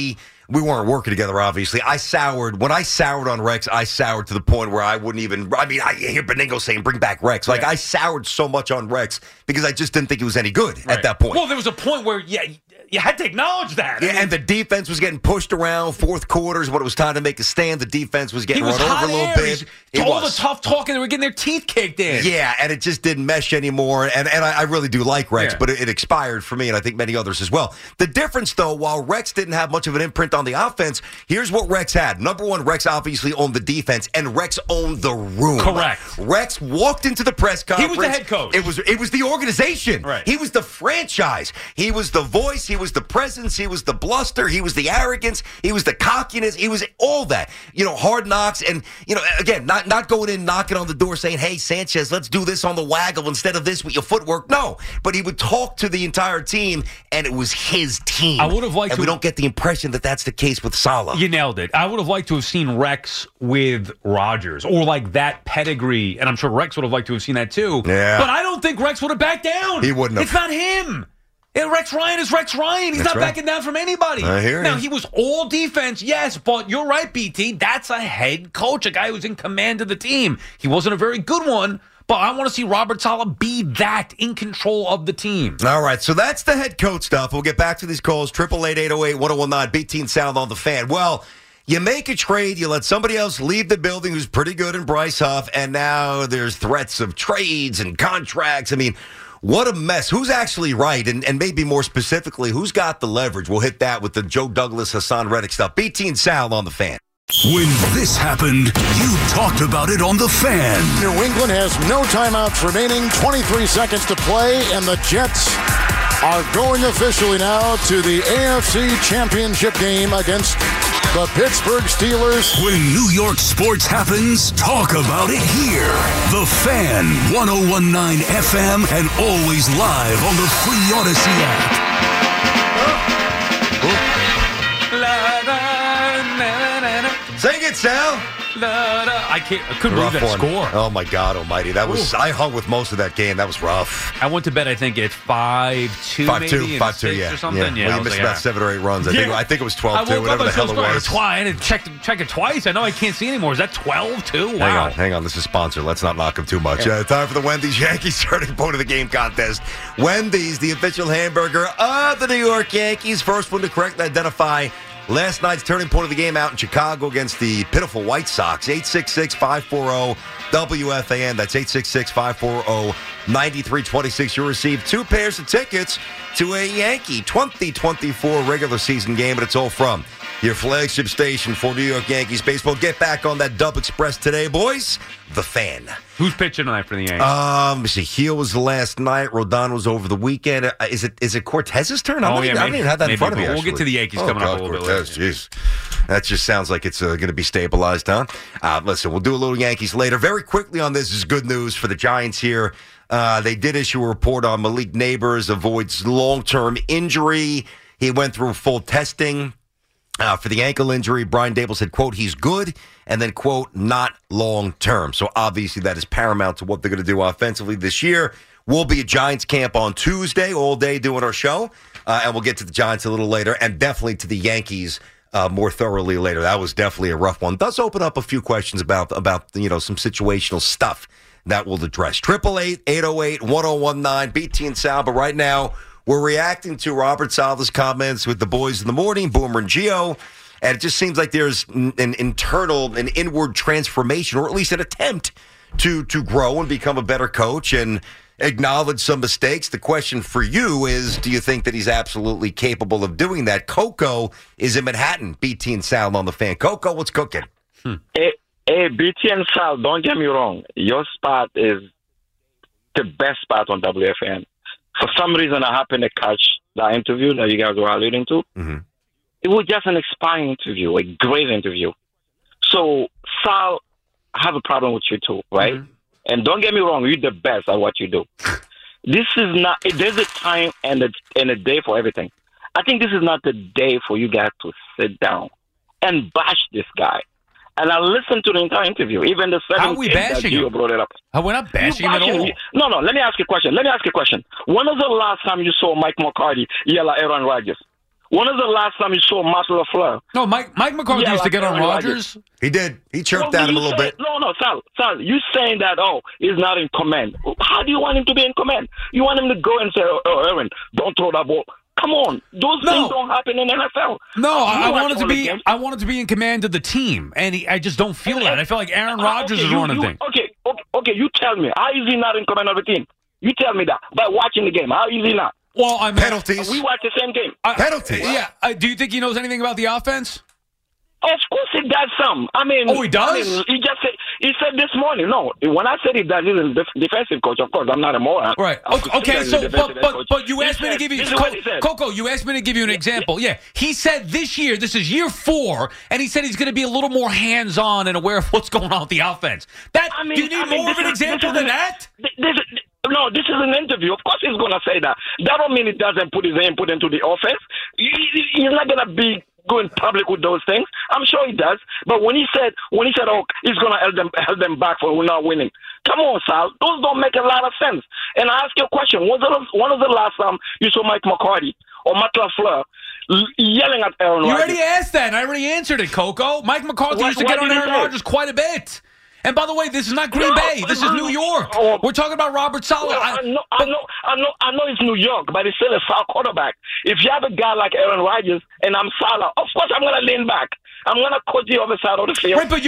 we weren't working together, obviously. When I soured on Rex, I soured to the point where I wouldn't even, I hear Beningo saying, bring back Rex. Like, I soured so much on Rex because I just didn't think he was any good at that point. Well, there was a point where, you had to acknowledge that. Yeah, and the defense was getting pushed around. Fourth quarters, when it was time to make a stand, the defense was getting run over a little bit. All the tough talking, they were getting their teeth kicked in. Yeah, and it just didn't mesh anymore. And I really do like Rex, but it expired for me, and I think many others as well. The difference, though, while Rex didn't have much of an imprint on the offense, here's what Rex had. Number one, Rex obviously owned the defense, and Rex owned the room. Correct. Rex walked into the press conference. He was the head coach. It was the organization. Right. He was the franchise. He was the voice. He was the presence. He was the bluster. He was the arrogance. He was the cockiness. He was all that. Hard knocks. And, again, not going in, knocking on the door saying, hey, Sanchez, let's do this on the waggle instead of this with your footwork. No. But he would talk to the entire team, and it was his team. I would have liked and we don't get the impression that that's the case with Saleh. You nailed it. I would have liked to have seen Rex with Rodgers or like that pedigree, and I'm sure Rex would have liked to have seen that too. Yeah. But I don't think Rex would have backed down. He wouldn't have. It's not him. And Rex Ryan is Rex Ryan. He's not backing down from anybody. I hear you. Now, he was all defense, yes, but you're right, BT. That's a head coach, a guy who's in command of the team. He wasn't a very good one, but I want to see Robert Saleh be that, in control of the team. All right, so that's the head coach stuff. We'll get back to these calls. 888-808-1019, BT and Sound on the Fan. Well, you make a trade, you let somebody else leave the building who's pretty good in Bryce Huff, and now there's threats of trades and contracts. I mean, what a mess. Who's actually right? And maybe more specifically, who's got the leverage? We'll hit that with the Joe Douglas, Hassan Reddick stuff. BT and Sal on the Fan. When this happened, you talked about it on the Fan. New England has no timeouts remaining, 23 seconds to play, and the Jets are going officially now to the AFC Championship game against the Pittsburgh Steelers. When New York sports happens, talk about it here. The Fan, 101.9 FM, and always live on the free Odyssey app. Sing it, Sal. I couldn't believe that score. Oh, my God almighty. That was. I hung with most of that game. That was rough. I went to bed, I think, at 5-2 maybe. 5-2, yeah. Or something. Yeah. Well, you missed about 7 or 8 runs. I think it was 12-2, whatever the hell it was. I had to check it twice. I know I can't see anymore. Is that 12-2? Wow. Hang on. This is sponsored. Let's not knock him too much. Time for the Wendy's Yankees turning point of the game contest. Wendy's, the official hamburger of the New York Yankees. First one to correctly identify last night's turning point of the game out in Chicago against the pitiful White Sox. 866-540-WFAN. That's 866-540-9326. You'll receive 2 pairs of tickets to a Yankee 2024 regular season game, and it's all from your flagship station for New York Yankees baseball. Get back on that Dub Express today, boys. The Fan. Who's pitching tonight for the Yankees? Let me see. Heel was last night. Rodon was over the weekend. Is it Cortez's turn? I don't even have that in front of me. We'll get to the Yankees coming up a little bit later. Jeez. That just sounds like it's going to be stabilized, huh? Listen, we'll do a little Yankees later. Very quickly on this is good news for the Giants here. They did issue a report on Malik Neighbors, avoids long-term injury. He went through full testing. For the ankle injury, Brian Dable said, quote, he's good, and then, quote, not long-term. So obviously that is paramount to what they're going to do offensively this year. We'll be at Giants camp on Tuesday, all day doing our show, and we'll get to the Giants a little later, and definitely to the Yankees more thoroughly later. That was definitely a rough one. Does open up a few questions about some situational stuff that we'll address. 888-808-1019, BT and Sal, but right now, we're reacting to Robert Saleh's comments with the boys in the morning, Boomer and Gio, and it just seems like there's an inward transformation, or at least an attempt to grow and become a better coach and acknowledge some mistakes. The question for you is, do you think that he's absolutely capable of doing that? Coco is in Manhattan, BT and Sal on the Fan. Coco, what's cooking? Hey, BT and Sal, don't get me wrong. Your spot is the best spot on WFN. For some reason, I happened to catch that interview that you guys were alluding to. Mm-hmm. It was just an inspiring interview, a great interview. So, Sal, I have a problem with you too, right? Mm-hmm. And don't get me wrong, you're the best at what you do. This is not, there's a time and a day for everything. I think this is not the day for you guys to sit down and bash this guy. And I listened to the entire interview, even the 7 How are we bashing him? Brought it up. We're not bashing him at all. No, let me ask you a question. When was the last time you saw Mike McCarthy yell at Aaron Rodgers? When was the last time you saw Matt LaFleur? No, Mike McCarthy used to get on Rodgers. He did. He chirped at him a little bit. No, Sal, you saying that, he's not in command. How do you want him to be in command? You want him to go and say, Aaron, don't throw that ball. Come on, those things don't happen in NFL. No, I wanted to be in command of the team, and I just don't feel that. I feel like Aaron Rodgers is running things. Okay, you tell me. How is he not in command of the team? You tell me that by watching the game. How is he not? Well, I mean, penalties. We watch the same game. Penalties. Yeah. Do you think he knows anything about the offense? Of course he does some. I mean, he does? He said this morning. No, when I said he does, he's a defensive coach. Of course, I'm not a moron. Right. Okay. So, but you asked me to give you Coco. You asked me to give you an example. Yeah. He said this year, this is year 4, and he said he's going to be a little more hands-on and aware of what's going on with the offense. Do you need more of an example than that? No, this is an interview. Of course he's going to say that. That don't mean he doesn't put his input into the offense. He's not going to be going public with those things. I'm sure he does. But when he said, he's going to hold them back for not winning. Come on, Sal. Those don't make a lot of sense. And I ask you a question. When was the last time you saw Mike McCarthy or Matt LaFleur yelling at Aaron Rodgers? You already asked that, and I already answered it, Coco. Mike McCarthy used to get on Aaron Rodgers quite a bit. And by the way, this is not Green Bay. This is New York. We're talking about Robert Saleh. I know it's New York, but it's still a foul quarterback. If you have a guy like Aaron Rodgers and I'm Saleh, of course I'm going to lean back. I'm going to coach the other side of the field. Right, but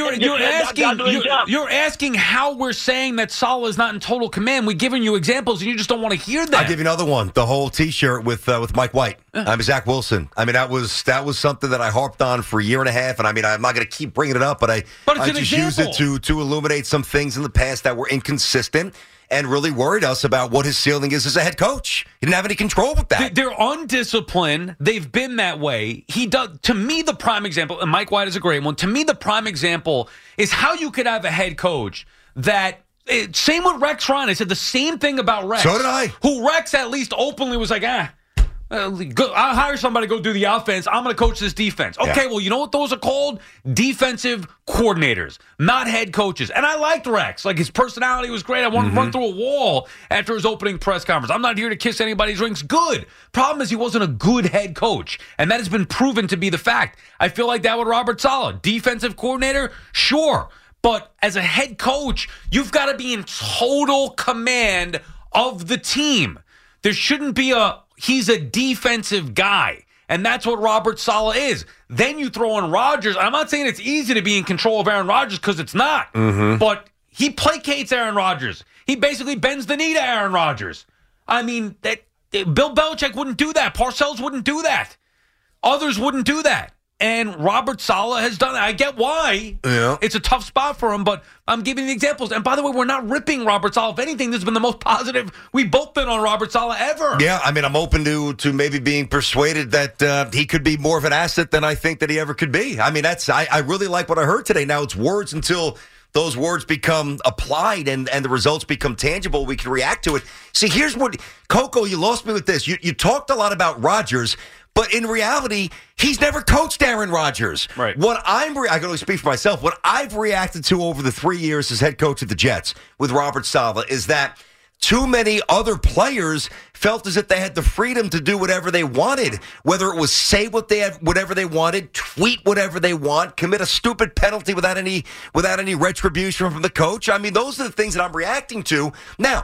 you're asking how we're saying that Saleh is not in total command. We've given you examples, and you just don't want to hear that. I'll give you another one. The whole T-shirt with Mike White. I'm Zach Wilson. I mean, that was something that I harped on for a year and a half, and I mean, I'm not going to keep bringing it up, but I just used it to illuminate some things in the past that were inconsistent and really worried us about what his ceiling is as a head coach. He didn't have any control with that. They're undisciplined. They've been that way. He does. To me, the prime example, and Mike White is a great one. To me, the prime example is how you could have a head coach that. Same with Rex Ryan. I said the same thing about Rex. So did I. Who Rex at least openly was like, I'll hire somebody to go do the offense. I'm going to coach this defense. Okay, well, you know what those are called? Defensive coordinators, not head coaches. And I liked Rex. Like, his personality was great. I wanted to run through a wall after his opening press conference. I'm not here to kiss anybody's rings. Good. Problem is he wasn't a good head coach, and that has been proven to be the fact. I feel like that with Robert Saleh. Defensive coordinator, sure. But as a head coach, you've got to be in total command of the team. There shouldn't be he's a defensive guy, and that's what Robert Saleh is. Then you throw in Rodgers. I'm not saying it's easy to be in control of Aaron Rodgers because it's not, but he placates Aaron Rodgers. He basically bends the knee to Aaron Rodgers. I mean, Bill Belichick wouldn't do that. Parcells wouldn't do that. Others wouldn't do that. And Robert Saleh has done it. I get why. Yeah. It's a tough spot for him, but I'm giving you the examples. And by the way, we're not ripping Robert Saleh. If anything, this has been the most positive we've both been on Robert Saleh ever. Yeah, I mean, I'm open to maybe being persuaded that he could be more of an asset than I think that he ever could be. I mean, I really like what I heard today. Now, it's words until those words become applied and the results become tangible. We can react to it. See, here's what, Coco, you lost me with this. You talked a lot about Rodgers. But in reality, he's never coached Aaron Rodgers. Right. I can only speak for myself. What I've reacted to over the 3 years as head coach of the Jets with Robert Saleh is that too many other players felt as if they had the freedom to do whatever they wanted, whether it was say whatever they wanted, tweet whatever they want, commit a stupid penalty without any retribution from the coach. I mean, those are the things that I'm reacting to. Now,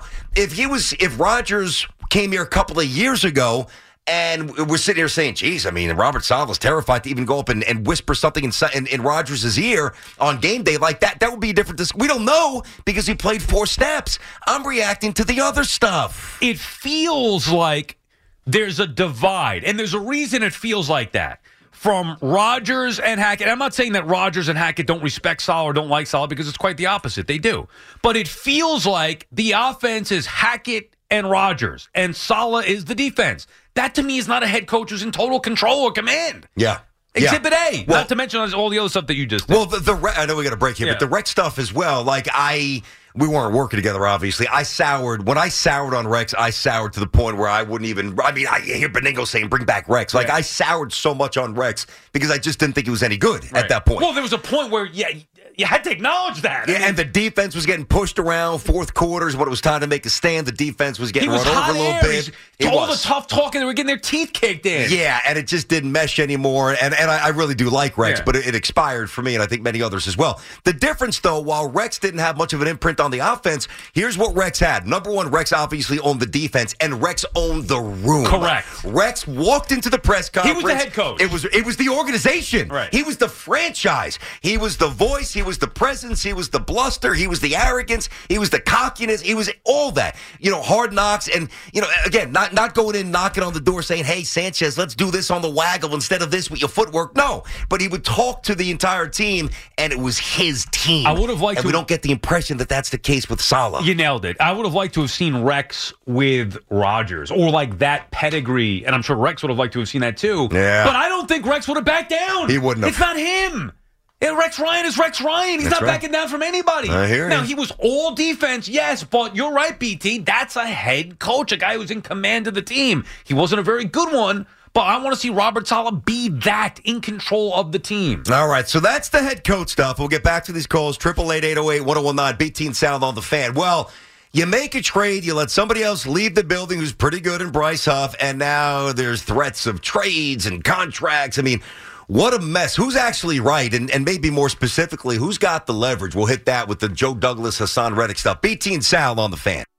if Rodgers came here a couple of years ago, and we're sitting here saying, geez, I mean, Robert Saleh is terrified to even go up and whisper something in Rodgers' ear on game day like that. That would be a different discussion. We don't know because he played 4 snaps. I'm reacting to the other stuff. It feels like there's a divide, and there's a reason it feels like that. from Rodgers and Hackett. I'm not saying that Rodgers and Hackett don't respect Saleh or don't like Saleh, because it's quite the opposite. They do. But it feels like the offense is Hackett and Rodgers, and Saleh is the defense. That, to me, is not a head coach who's in total control or command. Yeah. Exhibit A. Well, not to mention all the other stuff that you just did. Well, I know we got a break here, but the Rex stuff as well. Like, we weren't working together, obviously. When I soured on Rex, I soured to the point where I wouldn't even, I hear Beningo saying, bring back Rex. Like, I soured so much on Rex because I just didn't think he was any good at that point. Well, there was a point where, you had to acknowledge that. Yeah, and the defense was getting pushed around. Fourth quarters, when it was time to make a stand, the defense was getting run over a little bit. All the tough talking, they were getting their teeth kicked in. Yeah, and it just didn't mesh anymore. And I really do like Rex, but it expired for me, and I think many others as well. The difference, though, while Rex didn't have much of an imprint on the offense, here's what Rex had. Number one, Rex obviously owned the defense, and Rex owned the room. Correct. Rex walked into the press conference. He was the head coach. It was the organization. Right. He was the franchise. He was the voice. He was the presence. He was the bluster. He was the arrogance. He was the cockiness. He was all that. Hard knocks. And, again, not going in, knocking on the door saying, hey, Sanchez, let's do this on the waggle instead of this with your footwork. No. But he would talk to the entire team, and it was his team. I would have liked to. We don't get the impression that that's the case with Saleh. You nailed it. I would have liked to have seen Rex with Rodgers, or like that pedigree, and I'm sure Rex would have liked to have seen that too. Yeah. But I don't think Rex would have backed down. He wouldn't have. It's not him. And Rex Ryan is Rex Ryan. He's not backing down from anybody. I hear now, you. he was all defense, yes, but you're right, BT. That's a head coach, a guy who's in command of the team. He wasn't a very good one, but I want to see Robert Saleh be that, in control of the team. All right, so that's the head coach stuff. We'll get back to these calls. 888-808-1019, BT and Sound on the Fan. Well, you make a trade, you let somebody else leave the building who's pretty good in Bryce Huff, and now there's threats of trades and contracts. I mean, what a mess. Who's actually right? And maybe more specifically, who's got the leverage? We'll hit that with the Joe Douglas, Hassan Reddick stuff. BT and Sal on the Fan.